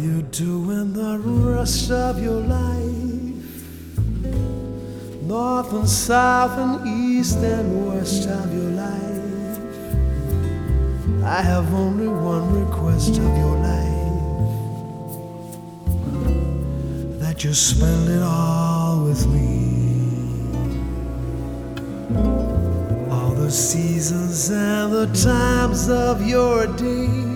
you doing the rest of your life? North and south and east and west of your life. I have only one request of your life, that you spend it all with me. All the seasons and the times of your day,